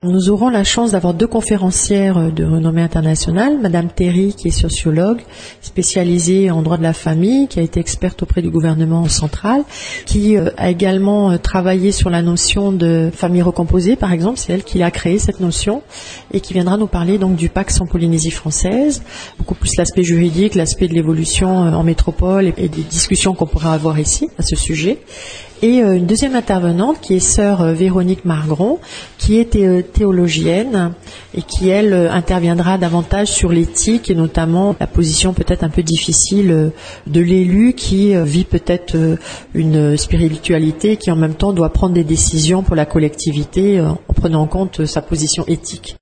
Nous aurons la chance d'avoir deux conférencières de renommée internationale. Madame Terry, qui est sociologue, spécialisée en droit de la famille, qui a été experte auprès du gouvernement central, qui a également travaillé sur la notion de famille recomposée, par exemple. C'est elle qui a créé cette notion et qui viendra nous parler donc du Pacs en Polynésie française, beaucoup plus l'aspect juridique, l'aspect de l'évolution en métropole et des discussions qu'on pourra avoir ici à ce sujet. Et une deuxième intervenante qui est sœur Véronique Margron, qui est théologienne et qui, elle, interviendra davantage sur l'éthique et notamment la position peut-être un peu difficile de l'élu qui vit peut-être une spiritualité qui en même temps doit prendre des décisions pour la collectivité en prenant en compte sa position éthique.